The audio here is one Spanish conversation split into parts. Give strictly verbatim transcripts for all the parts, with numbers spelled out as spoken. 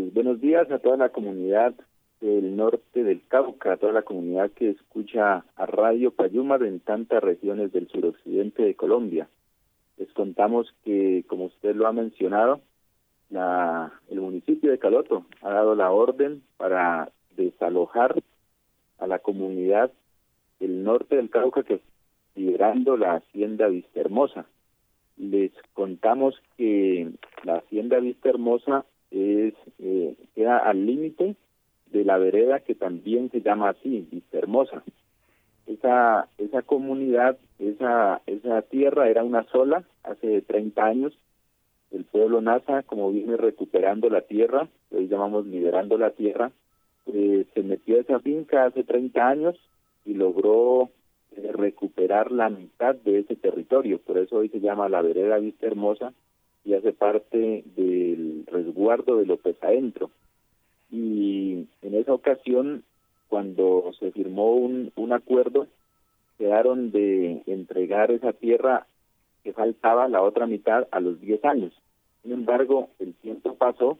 Pues buenos días a toda la comunidad del norte del Cauca, a toda la comunidad que escucha a Radio Payumar en tantas regiones del suroccidente de Colombia. Les contamos que, como usted lo ha mencionado, la, el municipio de Caloto ha dado la orden para desalojar a la comunidad del norte del Cauca que está liderando la hacienda Vista Hermosa. Les contamos que la hacienda Vista Hermosa es eh, queda al límite de la vereda que también se llama así, Vista Hermosa. Esa esa comunidad, esa esa tierra era una sola hace treinta años. El pueblo Nasa, como viene recuperando la tierra, hoy llamamos liberando la tierra, eh, se metió a esa finca hace treinta años y logró eh, recuperar la mitad de ese territorio. Por eso hoy se llama la vereda Vista Hermosa y hace parte del resguardo de López Adentro. Y en esa ocasión, cuando se firmó un, un acuerdo, quedaron de entregar esa tierra que faltaba, la otra mitad, a los diez años. Sin embargo, el tiempo pasó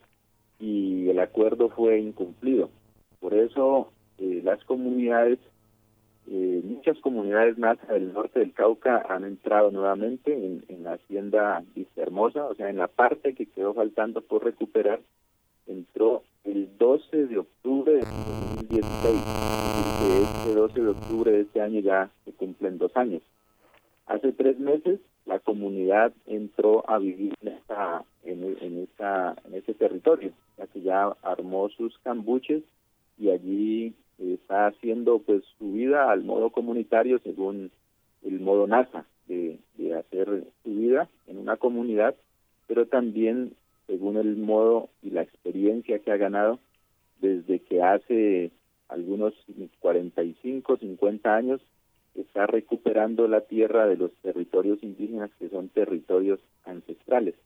y el acuerdo fue incumplido. Por eso, eh, las comunidades, eh, muchas comunidades Nasa del norte del Cauca han entrado nuevamente en, en la hacienda Vista Hermosa, o sea, en la parte que quedó faltando por recuperar, entró el doce de octubre de dos mil dieciséis. Desde este doce de octubre de este año ya se cumplen dos años. Hace tres meses la comunidad entró a vivir en esta, en, en esta, en este territorio, ya que ya armó sus cambuches y allí está haciendo pues su vida al modo comunitario según el modo Nasa de, de hacer su vida en una comunidad, pero también según el modo y la experiencia que ha ganado desde que hace algunos cuarenta y cinco, cincuenta años está recuperando la tierra de los territorios indígenas que son territorios ancestrales.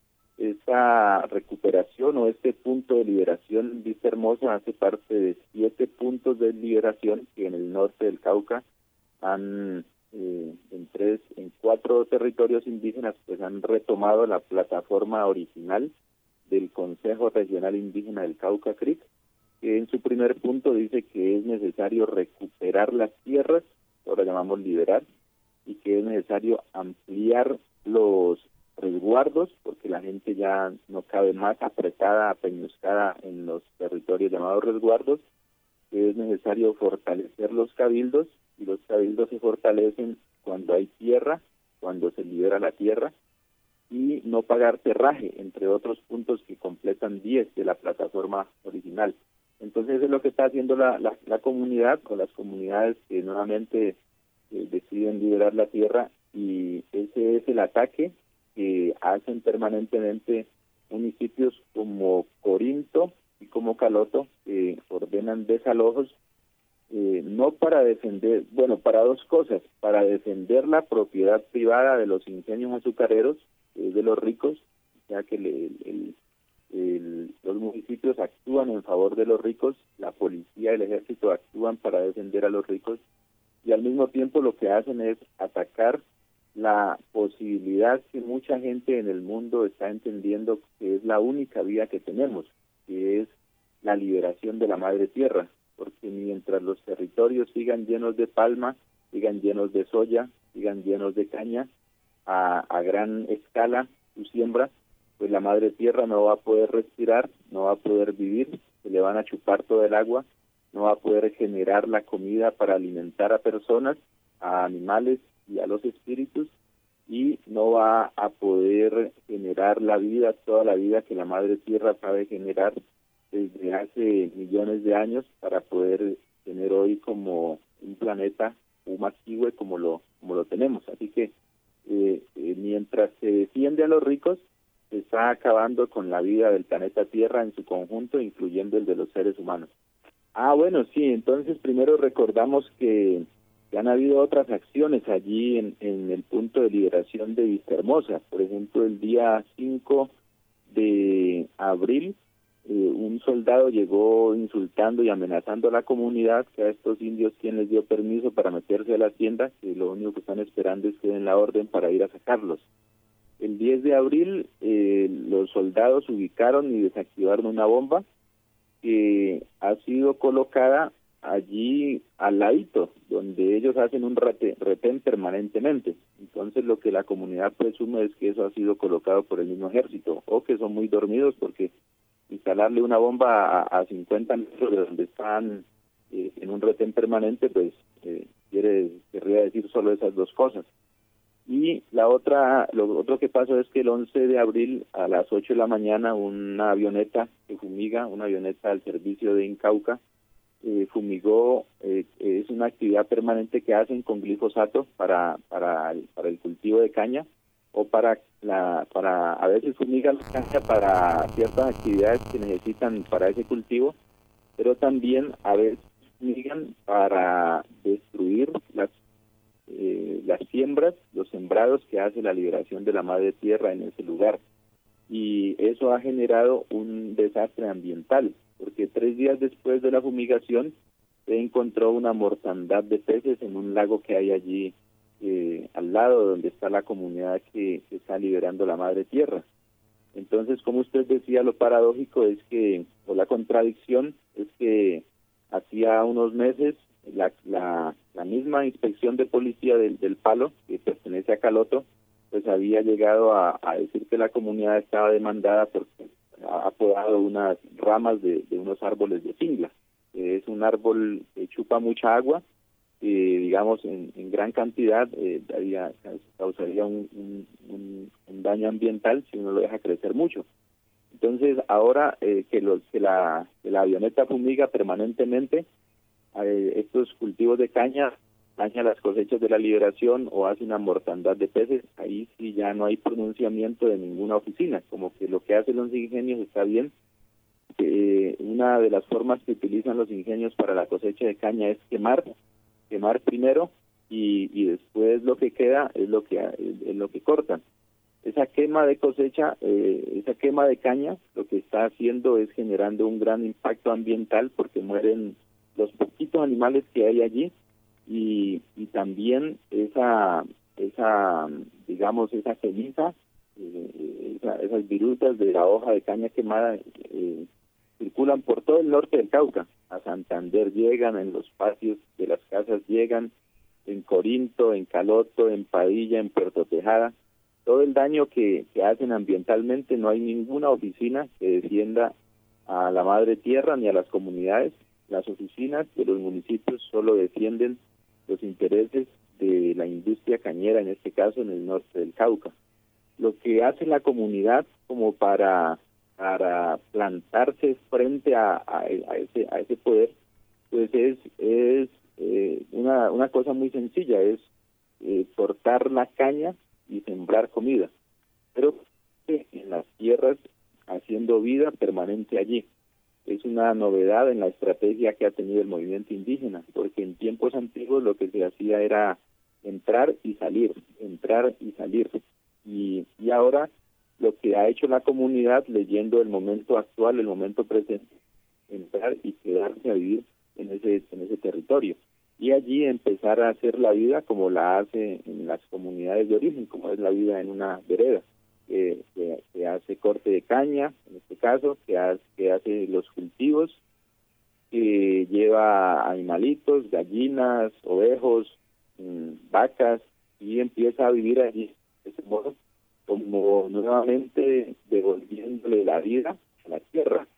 Esta recuperación o este punto de liberación Vista Hermosa hace parte de siete puntos de liberación que en el norte del Cauca han, eh, en tres, en cuatro territorios indígenas, pues han retomado la plataforma original del Consejo Regional Indígena del Cauca, C R I C, que en su primer punto dice que es necesario recuperar las tierras, ahora llamamos liberar, y que es necesario ampliar los resguardos, porque la gente ya no cabe más apretada, apeñuscada en los territorios llamados resguardos, que es necesario fortalecer los cabildos, y los cabildos se fortalecen cuando hay tierra, cuando se libera la tierra, y no pagar terraje, entre otros puntos que completan diez de la plataforma original. Entonces eso es lo que está haciendo la, la, la comunidad, con las comunidades que nuevamente eh, deciden liberar la tierra, y ese es el ataque que hacen permanentemente municipios como Corinto y como Caloto, que ordenan desalojos, eh, no para defender, bueno, para dos cosas, para defender la propiedad privada de los ingenios azucareros, eh, de los ricos, ya que el, el, el, los municipios actúan en favor de los ricos, la policía y el ejército actúan para defender a los ricos, y al mismo tiempo lo que hacen es atacar la posibilidad que mucha gente en el mundo está entendiendo que es la única vía que tenemos, que es la liberación de la madre tierra, porque mientras los territorios sigan llenos de palma, sigan llenos de soya, sigan llenos de caña, a, a gran escala su siembra, pues la madre tierra no va a poder respirar, no va a poder vivir, se le van a chupar todo el agua, no va a poder generar la comida para alimentar a personas, a animales y a los espíritus, y no va a poder generar la vida, toda la vida que la madre tierra sabe generar desde hace millones de años para poder tener hoy como un planeta humaquihue como lo como lo tenemos. Así que eh, eh, mientras se defiende a los ricos, se está acabando con la vida del planeta Tierra en su conjunto, incluyendo el de los seres humanos. Ah, bueno, sí, entonces primero recordamos que que han habido otras acciones allí en, en el punto de liberación de Vista Hermosa. Por ejemplo, el día cinco de abril, eh, un soldado llegó insultando y amenazando a la comunidad, que a estos indios quien les dio permiso para meterse a la hacienda, que lo único que están esperando es que den la orden para ir a sacarlos. El diez de abril eh, los soldados ubicaron y desactivaron una bomba que ha sido colocada allí al ladito, donde ellos hacen un rete, retén permanentemente. Entonces lo que la comunidad presume es que eso ha sido colocado por el mismo ejército, o que son muy dormidos, porque instalarle una bomba a, a cincuenta metros de donde están eh, en un retén permanente, pues eh, quiere querría decir solo esas dos cosas. Y la otra, lo otro que pasó es que el once de abril a las ocho de la mañana una avioneta que fumiga, una avioneta al servicio de Incauca, eh, fumigó, eh, es una actividad permanente que hacen con glifosato para para el, para el cultivo de caña, o para la para a veces fumigan la caña para ciertas actividades que necesitan para ese cultivo, pero también a veces fumigan para destruir las Eh, las siembras, los sembrados que hace la liberación de la madre tierra en ese lugar. Y eso ha generado un desastre ambiental, porque tres días después de la fumigación se encontró una mortandad de peces en un lago que hay allí eh, al lado donde está la comunidad que, que está liberando la madre tierra. Entonces, como usted decía, lo paradójico es que, o la contradicción, es que hacía unos meses La, la, la misma inspección de policía del, del Palo, que pertenece a Caloto, pues había llegado a, a decir que la comunidad estaba demandada porque ha podado unas ramas de, de unos árboles de cingla. Eh, es un árbol que chupa mucha agua, eh, digamos, en, en gran cantidad, eh, daría, causaría un, un, un, un daño ambiental si uno lo deja crecer mucho. Entonces, ahora eh, que, los, que, la, que la avioneta fumiga permanentemente Eh, estos cultivos de caña, daña las cosechas de la liberación o hace una mortandad de peces, ahí sí ya no hay pronunciamiento de ninguna oficina, como que lo que hacen los ingenios está bien. Eh, una de las formas que utilizan los ingenios para la cosecha de caña es quemar, quemar primero y, y después lo que queda es lo que es, es lo que cortan. Esa quema de cosecha, eh, esa quema de caña, lo que está haciendo es generando un gran impacto ambiental, porque mueren los poquitos animales que hay allí, y, y también esa, esa digamos, esa ceniza, eh, esa, esas virutas de la hoja de caña quemada eh, circulan por todo el norte del Cauca. A Santander llegan, en los patios de las casas llegan, en Corinto, en Caloto, en Padilla, en Puerto Tejada. Todo el daño que, que hacen ambientalmente, no hay ninguna oficina que defienda a la madre tierra ni a las comunidades. Las oficinas de los municipios solo defienden los intereses de la industria cañera, en este caso en el norte del Cauca. Lo que hace la comunidad como para para plantarse frente a, a, a ese a ese poder, pues es es eh, una una cosa muy sencilla, es eh, cortar la caña y sembrar comida, pero en las tierras, haciendo vida permanente allí. Es una novedad en la estrategia que ha tenido el movimiento indígena, porque en tiempos antiguos lo que se hacía era entrar y salir, entrar y salir. Y, y ahora lo que ha hecho la comunidad, leyendo el momento actual, el momento presente, entrar y quedarse a vivir en ese, en ese territorio. Y allí empezar a hacer la vida como la hace en las comunidades de origen, como es la vida en una vereda. Que, que, que hace corte de caña, en este caso, que hace, que hace los cultivos, que lleva animalitos, gallinas, ovejos, mmm, vacas, y empieza a vivir allí de ese modo, como nuevamente devolviéndole la vida a la tierra.